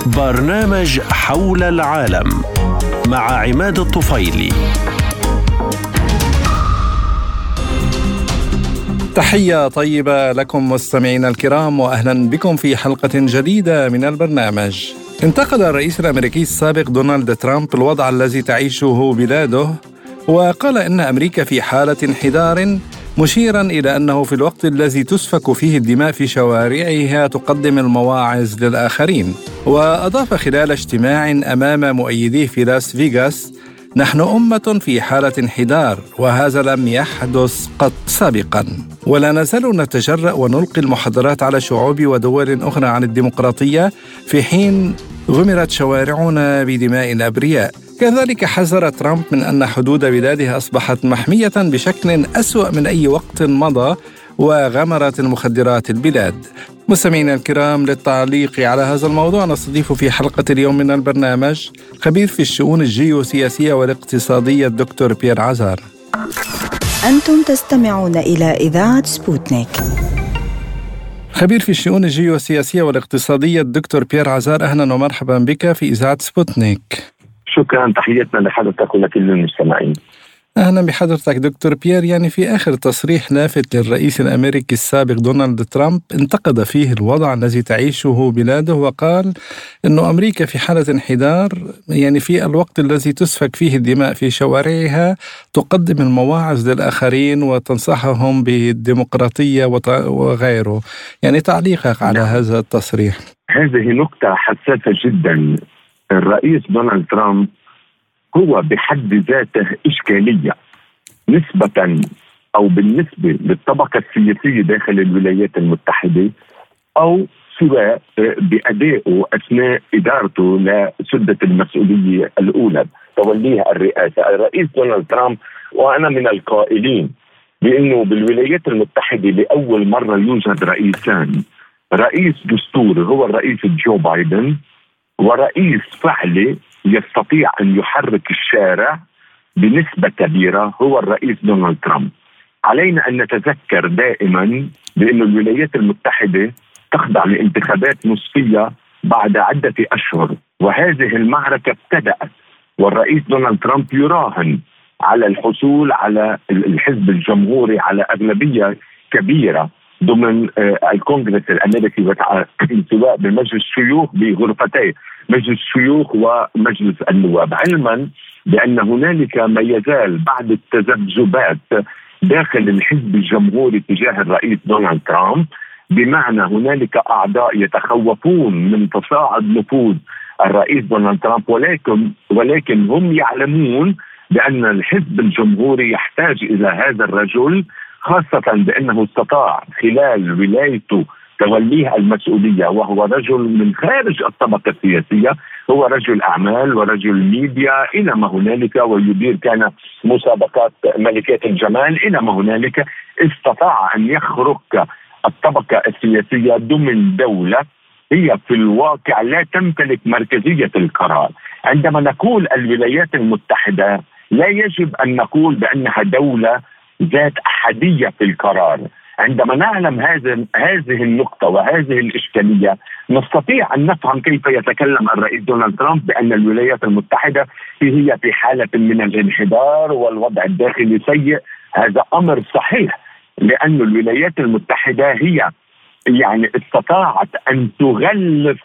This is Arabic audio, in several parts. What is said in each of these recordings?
برنامج حول العالم مع عماد الطفيلي. تحية طيبة لكم مستمعينا الكرام، وأهلا بكم في حلقة جديدة من البرنامج. انتقد الرئيس الأمريكي السابق دونالد ترامب الوضع الذي تعيشه بلاده، وقال إن أمريكا في حالة انحدار، مشيرا إلى أنه في الوقت الذي تسفك فيه الدماء في شوارعها تقدم المواعظ للآخرين. وأضاف خلال اجتماع أمام مؤيديه في لاس فيغاس: نحن أمة في حالة انحدار، وهذا لم يحدث قط سابقا، ولا نزال نتجرأ ونلقي المحاضرات على شعوب ودول أخرى عن الديمقراطية في حين غمرت شوارعنا بدماء الأبرياء. كذلك حذر ترامب من أن حدود بلاده أصبحت محمية بشكل أسوأ من أي وقت مضى، وغمرت المخدرات البلاد. مستمعينا الكرام، للتعليق على هذا الموضوع نستضيف في حلقة اليوم من البرنامج خبير في الشؤون الجيوسياسية والاقتصادية الدكتور بيير عزار. أنتم تستمعون إلى إذاعة سبوتنيك. خبير في الشؤون الجيوسياسية والاقتصادية الدكتور بيير عزار، أهلا ومرحبا بك في إذاعة سبوتنيك. شكرا، تحياتنا لحضرتك ولكل المستمعين. أهلا بحضرتك دكتور بيير. يعني في آخر تصريح لافت للرئيس الأمريكي السابق دونالد ترامب انتقد فيه الوضع الذي تعيشه بلاده، وقال أنه أمريكا في حالة انحدار، يعني في الوقت الذي تسفك فيه الدماء في شوارعها تقدم المواعظ للآخرين وتنصحهم بالديمقراطية وغيره. يعني تعليقك على هذا التصريح. هذه نقطة حساسة جدا. الرئيس دونالد ترامب هو بحد ذاته إشكالية نسبة أو بالنسبة للطبقة السياسية داخل الولايات المتحدة، أو سواء بأدائه أثناء إدارته لسدة المسؤولية الأولى توليها الرئاسة. الرئيس دونالد ترامب، وأنا من القائلين بأنه بالولايات المتحدة لأول مرة يوجد رئيسان، رئيس دستوري هو الرئيس جو بايدن، ورئيس فعلي يستطيع أن يحرك الشارع بنسبة كبيرة هو الرئيس دونالد ترامب. علينا أن نتذكر دائما بأن الولايات المتحدة تخضع لانتخابات نصفية بعد عدة أشهر، وهذه المعركة ابتدأت، والرئيس دونالد ترامب يراهن على الحصول على الحزب الجمهوري على أغلبية كبيرة ضمن الكونغرس الأمريكي، سواء بمجلس الشيوخ بغرفتيه مجلس الشيوخ ومجلس النواب، علما بأن هنالك ما يزال بعد التذبذبات داخل الحزب الجمهوري تجاه الرئيس دونالد ترامب، بمعنى هنالك أعضاء يتخوفون من تصاعد نفوذ الرئيس دونالد ترامب، ولكن هم يعلمون بأن الحزب الجمهوري يحتاج إلى هذا الرجل، خاصة بأنه استطاع خلال ولايته توليه المسؤولية، وهو رجل من خارج الطبقة السياسية، هو رجل أعمال ورجل ميديا إلى ما هنالك، ويدير كان مسابقات ملكات الجمال إلى ما هنالك. استطاع أن يخرق الطبقة السياسية ضمن دولة هي في الواقع لا تمتلك مركزية القرار. عندما نقول الولايات المتحدة لا يجب أن نقول بأنها دولة ذات أحدية في القرار. عندما نعلم هذه النقطة وهذه الإشكالية، نستطيع أن نفهم كيف يتكلم الرئيس دونالد ترامب بأن الولايات المتحدة هي في حالة من الانحدار والوضع الداخلي سيء. هذا أمر صحيح، لأن الولايات المتحدة هي يعني استطاعت أن تغلف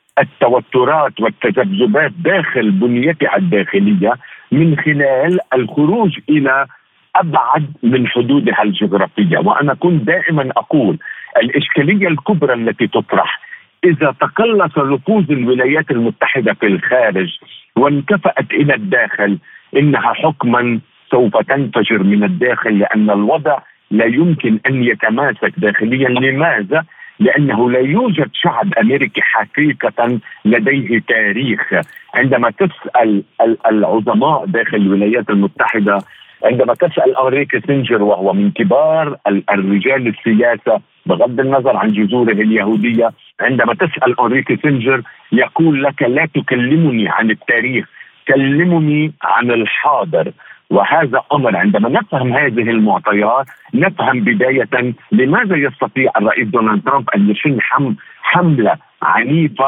التوترات والتذبذبات داخل بنيتها الداخلية من خلال الخروج إلى أبعد من حدودها الجغرافية. وأنا كنت دائما أقول الإشكالية الكبرى التي تطرح إذا تقلص نفوذ الولايات المتحدة في الخارج وانكفأت إلى الداخل، إنها حكما سوف تنفجر من الداخل، لأن الوضع لا يمكن أن يتماسك داخليا. لماذا؟ لأنه لا يوجد شعب أمريكي حقيقة لديه تاريخ. عندما تسأل العظماء داخل الولايات المتحدة، عندما تسأل أنري كيسنجر وهو من كبار الرجال السياسة بغض النظر عن جذوره اليهودية، عندما تسأل أنري كيسنجر يقول لك لا تكلمني عن التاريخ، كلمني عن الحاضر. وهذا أمر عندما نفهم هذه المعطيات نفهم بداية لماذا يستطيع الرئيس دونالد ترامب أن يشن حملة عنيفة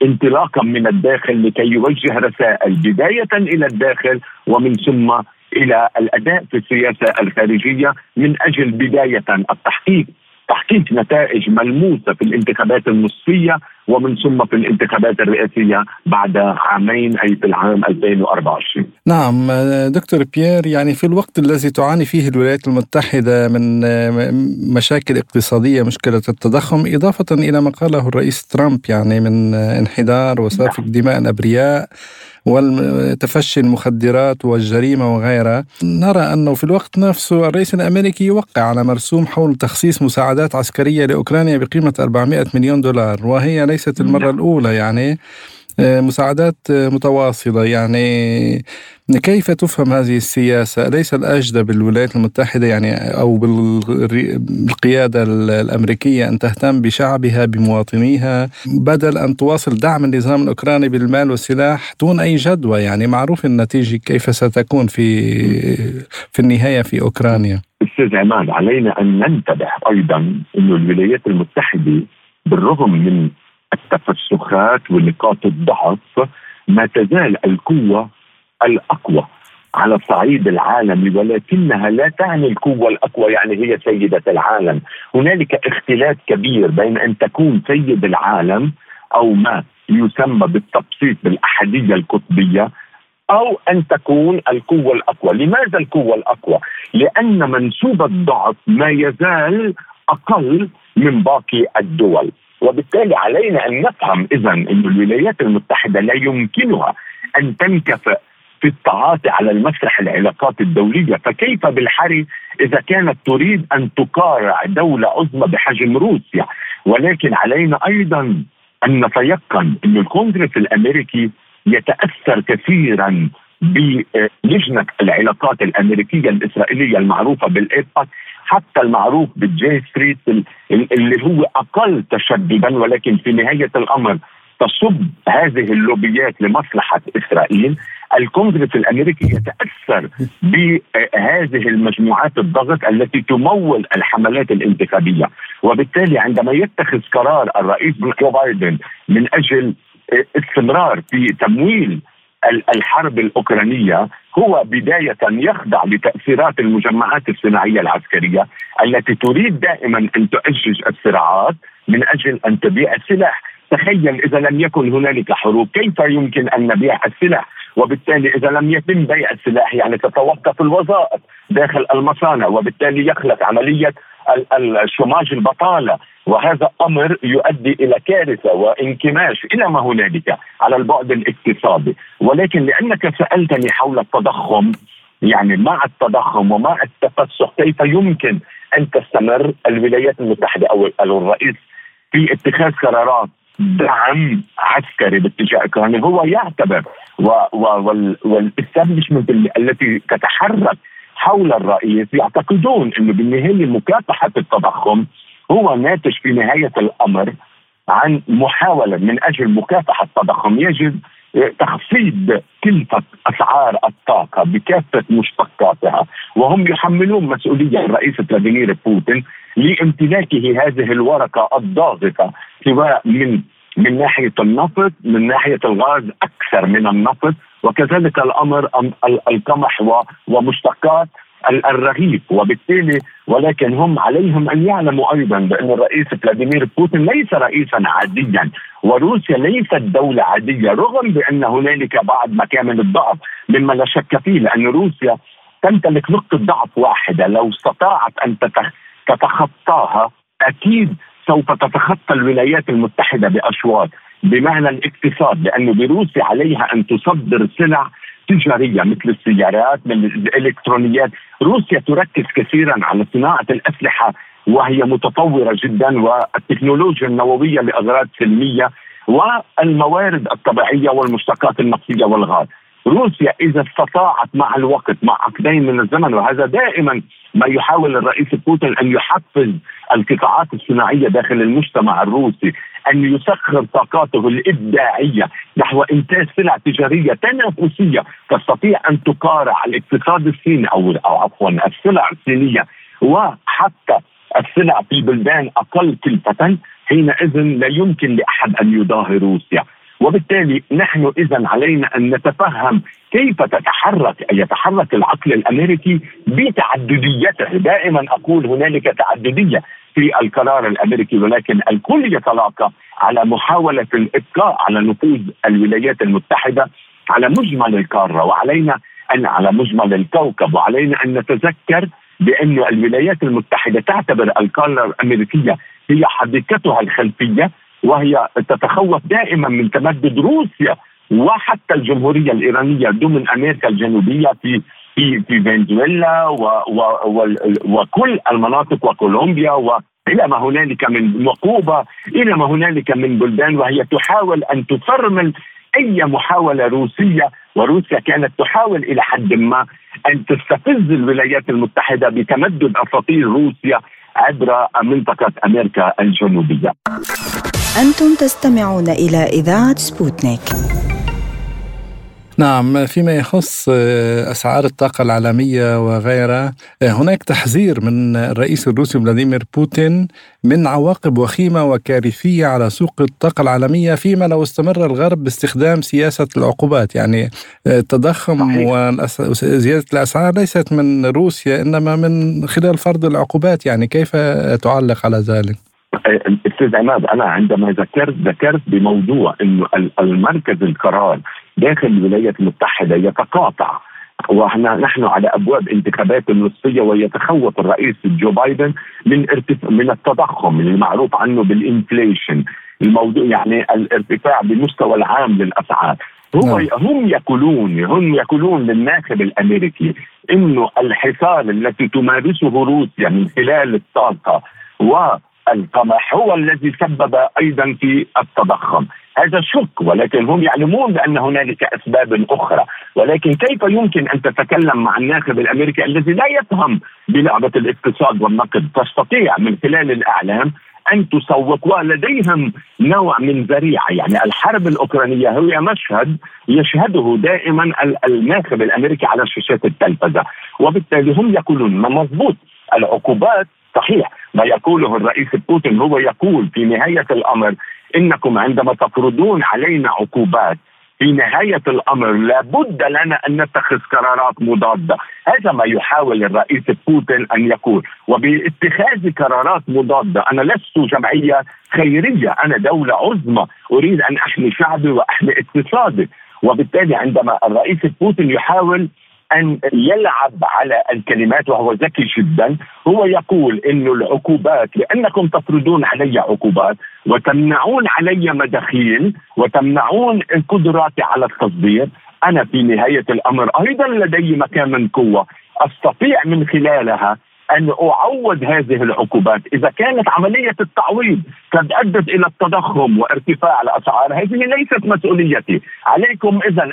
انطلاقا من الداخل لكي يوجه رسائل بداية إلى الداخل ومن ثم إلى الأداء في السياسة الخارجية، من أجل بداية تحقيق نتائج ملموسة في الانتخابات النصفية ومن ثم في الانتخابات الرئاسية بعد عامين، أي في العام 2024. نعم دكتور بيير، يعني في الوقت الذي تعاني فيه الولايات المتحدة من مشاكل اقتصادية، مشكلة التضخم، إضافة إلى ما قاله الرئيس ترامب يعني من انحدار وسفك دماء الأبرياء وتفشي المخدرات والجريمة وغيرها، نرى أنه في الوقت نفسه الرئيس الأمريكي يوقع على مرسوم حول تخصيص مساعدات عسكرية لأوكرانيا بقيمة 400 مليون دولار، وهي ليست المرة الأولى، يعني مساعدات متواصلة. يعني كيف تفهم هذه السياسة؟ أليس الأجدى بالولايات المتحدة يعني أو بالقيادة الأمريكية أن تهتم بشعبها بمواطنيها بدل أن تواصل دعم النظام الأوكراني بالمال والسلاح دون أي جدوى؟ يعني معروف النتيجة كيف ستكون في النهاية في أوكرانيا. أستاذ عماد، علينا أن ننتبه أيضا أن الولايات المتحدة بالرغم من التفسخات ونقاط الضعف ما تزال القوة الأقوى على الصعيد العالمي، ولكنها لا تعني القوة الأقوى يعني هي سيدة العالم. هنالك اختلاف كبير بين أن تكون سيد العالم أو ما يسمى بالتبسيط بالأحدية القطبية، أو أن تكون القوة الأقوى. لماذا القوة الأقوى؟ لأن منسوب الضعف ما يزال أقل من باقي الدول، وبالتالي علينا أن نفهم إذن أن الولايات المتحدة لا يمكنها أن تنكفئ في التعاطي على المسرح العلاقات الدولية، فكيف بالحري إذا كانت تريد أن تقارع دولة عظمى بحجم روسيا؟ ولكن علينا أيضا أن نتيقن أن الكونغرس الأمريكي يتأثر كثيرا بلجنة العلاقات الأمريكية الإسرائيلية المعروفة بالإيباك، حتى المعروف بالجي ستريت اللي هو أقل تشددا، ولكن في نهاية الأمر تصب هذه اللوبيات لمصلحة إسرائيل. الكونغرس الأمريكي يتأثر بهذه المجموعات الضغط التي تمول الحملات الانتخابية، وبالتالي عندما يتخذ قرار الرئيس جو بايدن من أجل استمرار في تمويل الحرب الأوكرانية، هو بداية يخضع لتأثيرات المجمعات الصناعية العسكرية التي تريد دائما أن تؤجج الصراعات من أجل أن تبيع السلاح. تخيل إذا لم يكن هنالك حروب كيف يمكن أن نبيع السلاح؟ وبالتالي إذا لم يتم بيع السلاح يعني تتوقف الوظائف داخل المصانع، وبالتالي يخلق عملية الشماج البطالة، وهذا أمر يؤدي إلى كارثة وانكماش إلى ما هنالك على البعد الاقتصادي. ولكن لأنك سألتني حول التضخم، يعني مع التضخم ومع التفسخ كيف يمكن أن تستمر الولايات المتحدة أو الرئيس في اتخاذ قرارات دعم عسكري باتجاه أوكرانيا؟ هو يعتبر والاستابليشمنت التي تتحرك حول الرئيس يعتقدون أنه بالنهاية مكافحة التضخم هو ناتج في نهاية الأمر عن محاولة من أجل مكافحة التضخم يجب تخفيض كلفة أسعار الطاقة بكافة مشتقاتها، وهم يحملون مسؤولية الرئيس فلاديمير بوتين لامتلاكه هذه الورقة الضاغطة، سواء من ناحية النفط، من ناحية الغاز أكثر من النفط، وكذلك الأمر القمح ومشتقات الرغيف. وبالتالي ولكن هم عليهم أن يعلموا أيضا بأن الرئيس فلاديمير بوتين ليس رئيسا عاديا، وروسيا ليست دولة عادية، رغم بأن هنالك بعض مكامن الضعف مما لا شك فيه، لأن روسيا تمتلك نقطة ضعف واحدة لو استطاعت أن تتخطاها أكيد سوف تتخطى الولايات المتحدة بأشواط بمعنى الاقتصاد، لأن بروسيا عليها أن تصدر سلع تجارية مثل السيارات، من الإلكترونيات. روسيا تركز كثيرا على صناعة الأسلحة وهي متطورة جدا، والتكنولوجيا النووية لأغراض سلمية، والموارد الطبيعية والمشتقات النفطية والغاز. روسيا إذا استطاعت مع الوقت مع عقدين من الزمن، وهذا دائما ما يحاول الرئيس بوتين أن يحفز القطاعات الصناعية داخل المجتمع الروسي، أن يسخر طاقاته الإبداعية نحو إنتاج سلع تجارية تنافسية تستطيع أن تقارع الاقتصاد الصيني أو عفوا السلع الصينية وحتى السلع في بلدان أقل كلفة. حينئذ لا يمكن لأحد أن يضاهي روسيا. وبالتالي نحن إذن علينا أن نتفهم كيف يتحرك العقل الأمريكي بتعدديته. دائما أقول هنالك تعددية في القرار الأمريكي، ولكن الكل يتلاقى على محاولة الإبقاء على نفوذ الولايات المتحدة على مجمل القارة وعلينا أن على مجمل الكوكب. وعلينا أن نتذكر بأن الولايات المتحدة تعتبر القارة الأمريكية هي حديقتها الخلفية، وهي تتخوف دائما من تمدد روسيا وحتى الجمهورية الإيرانية ضمن أمريكا الجنوبية في فنزويلا وكل المناطق وكولومبيا وإلى ما هنالك من وكوبا إلى ما هنالك من بلدان، وهي تحاول أن تفرمل أي محاولة روسية. وروسيا كانت تحاول إلى حد ما أن تستفز الولايات المتحدة بتمدد أساطيل روسيا عبر منطقة أمريكا الجنوبية. أنتم تستمعون إلى إذاعة سبوتنيك. نعم، فيما يخص أسعار الطاقة العالمية وغيرها، هناك تحذير من الرئيس الروسي فلاديمير بوتين من عواقب وخيمة وكارثية على سوق الطاقة العالمية فيما لو استمر الغرب باستخدام سياسة العقوبات. يعني التضخم وزيادة الأسعار ليست من روسيا إنما من خلال فرض العقوبات. يعني كيف تعلق على ذلك؟ أستاذ عماد، أنا عندما ذكرت بموضوع أنه المركز القرار داخل الولايات المتحدة يتقاطع، ونحن على أبواب انتخابات النصفية، ويتخوف الرئيس جو بايدن من التضخم اللي معروف عنه بالإنفليشن، الموضوع يعني الارتفاع بمستوى العام للأسعار. هم يقولون للناخب الأمريكي إنه الحصار التي تمارسه روسيا من خلال الطاقة والقمح هو الذي سبب أيضا في التضخم. هذا شك، ولكن هم يعلمون بأن هنالك أسباب أخرى. ولكن كيف يمكن أن تتكلم مع الناخب الأمريكي الذي لا يفهم بلعبة الاقتصاد والنقد؟ تستطيع من خلال الإعلام أن تسوق، ولديهم نوع من ذريعة. يعني الحرب الأوكرانية هي مشهد يشهده دائما الناخب الأمريكي على شاشات التلفزة، وبالتالي هم يقولون ما مضبوط العقوبات صحيح. ما يقوله الرئيس بوتين هو يقول في نهاية الأمر إنكم عندما تفرضون علينا عقوبات في نهاية الأمر لابد لنا أن نتخذ قرارات مضادة. هذا ما يحاول الرئيس بوتين أن يقول. وباتخاذ قرارات مضادة، أنا لست جمعية خيرية، أنا دولة عظمى أريد أن أحمي شعبي وأحمي اقتصادي. وبالتالي عندما الرئيس بوتين يحاول أن يلعب على الكلمات وهو ذكي جدا، هو يقول إنه العقوبات لأنكم تفرضون علي عقوبات وتمنعون علي مداخيل وتمنعون قدراتي على التصدير، أنا في نهاية الأمر أيضا لدي مكان من قوة أستطيع من خلالها أن أعوض هذه العقوبات. إذا كانت عملية التعويض قد أدت إلى التضخم وارتفاع الأسعار، هذه ليست مسؤوليتي. عليكم إذن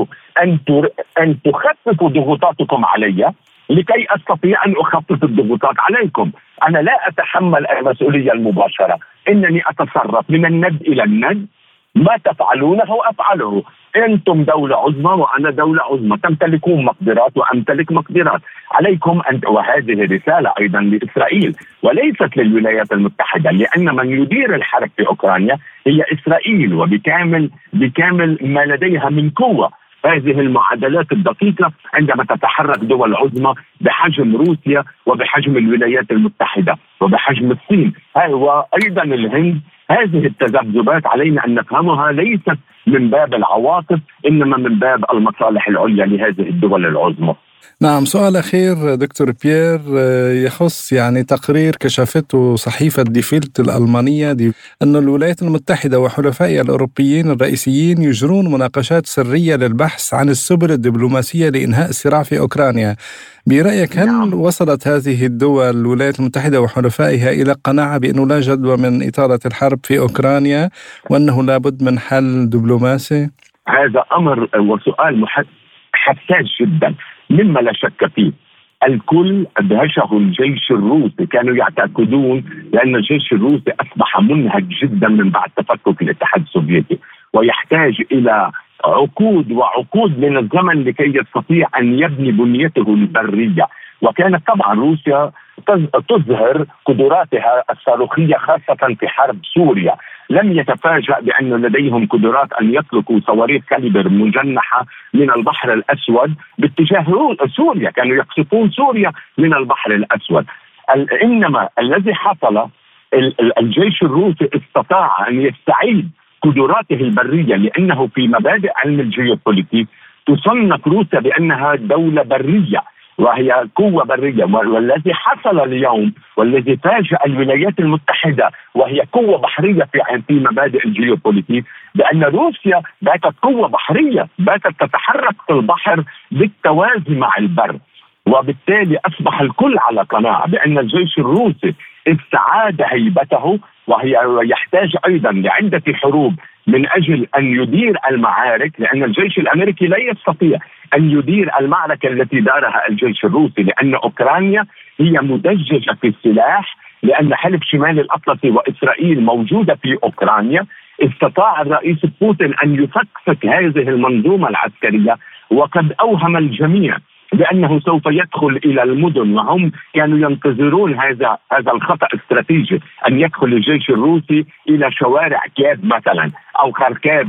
أن تخففوا ضغوطاتكم علي لكي أستطيع أن أخفف الضغوطات عليكم. أنا لا أتحمل المسؤولية المباشرة، إنني أتصرف من الند إلى الند، ما تفعلونه أفعله. أنتم دولة عظمى وأنا دولة عظمى، تمتلكون مقدرات وأمتلك مقدرات، عليكم أن. وهذه رسالة أيضا لإسرائيل وليست للولايات المتحدة، لأن من يدير الحرب في أوكرانيا هي إسرائيل بكامل ما لديها من قوة. هذه المعادلات الدقيقة عندما تتحرك دول عظمى بحجم روسيا وبحجم الولايات المتحدة وبحجم الصين وأيضا الهند، هذه التذبذبات علينا أن نفهمها ليست من باب العواطف إنما من باب المصالح العليا لهذه الدول العظمى. نعم، سؤال أخير دكتور بيير يخص يعني تقرير كشفته صحيفة دي فيلت الألمانية أن الولايات المتحدة وحلفائها الأوروبيين الرئيسيين يجرون مناقشات سرية للبحث عن السبل الدبلوماسية لإنهاء الصراع في أوكرانيا. برأيك هل وصلت هذه الدول الولايات المتحدة وحلفائها إلى قناعة بأنه لا جدوى من إطالة الحرب في أوكرانيا وأنه لابد من حل دبلوماسي؟ هذا أمر وسؤال حساس جدا مما لا شك فيه. الكل أدهشه الجيش الروسي، كانوا يعتقدون لأن الجيش الروسي أصبح منهك جدا من بعد تفكك الاتحاد السوفيتي ويحتاج إلى عقود من الزمن لكي يستطيع أن يبني بنيته البرية. وكانت طبعا روسيا تظهر قدراتها الصاروخية خاصة في حرب سوريا، لم يتفاجأ بأن لديهم قدرات أن يطلقوا صواريخ كاليبر مجنحة من البحر الأسود باتجاه سوريا، كانوا يقصفون سوريا من البحر الأسود. إنما الذي حصل، الجيش الروسي استطاع أن يستعيد قدراته البرية، لأنه في مبادئ علم الجيوبوليتيك تصنف روسيا بأنها دولة برية وهي قوة برية. والذي حصل اليوم والذي فاجأ الولايات المتحدة وهي قوة بحرية في مبادئ الجيوبوليتيك، بأن روسيا باتت قوة بحرية، باتت تتحرك في البحر بالتوازي مع البر. وبالتالي أصبح الكل على قناعة بأن الجيش الروسي استعاد هيبته، وهي يحتاج أيضا لعدة حروب من أجل أن يدير المعارك، لأن الجيش الأمريكي لا يستطيع أن يدير المعركة التي دارها الجيش الروسي، لأن أوكرانيا هي مدججة في السلاح، لأن حلف شمال الأطلسي وإسرائيل موجودة في أوكرانيا. استطاع الرئيس بوتين أن يفكك هذه المنظومة العسكرية، وقد أوهم الجميع بأنه سوف يدخل إلى المدن، وهم كانوا ينتظرون هذا الخطأ الاستراتيجي، أن يدخل الجيش الروسي إلى شوارع كييف مثلا أو خاركيف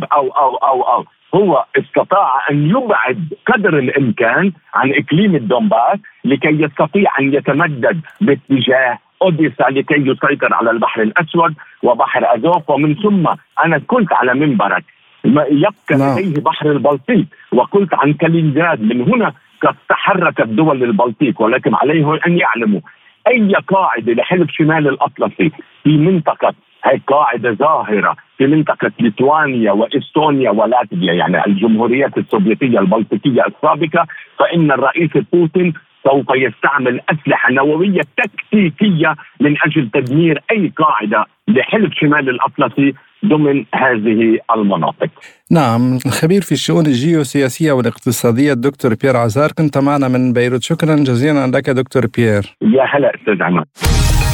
أو هو استطاع أن يبعد قدر الإمكان عن إقليم الدونباس لكي يستطيع أن يتمدد باتجاه أوديسا لكي يسيطر على البحر الأسود وبحر أزوف. ومن ثم أنا كنت على منبرك يبقى لديه بحر البلطيق، وقلت عن كالينغراد. من هنا قد تحركت دول البلطيق، ولكن عليهم أن يعلموا أي قاعدة لحلف شمال الأطلسي في منطقة، هي قاعدة ظاهرة في منطقة ليتوانيا وإستونيا ولاتفيا، يعني الجمهوريات السوفيتية البلطيقية السابقة، فإن الرئيس بوتين سوف يستعمل أسلحة نووية تكتيكية من أجل تدمير أي قاعدة لحلف شمال الأطلسي ضمن هذه المناطق. نعم، الخبير في الشؤون الجيوسياسية والاقتصادية الدكتور بيير عزار كنت معنا من بيروت. شكرا جزيلا لك دكتور بيير. يا هلا أستاذ عماد.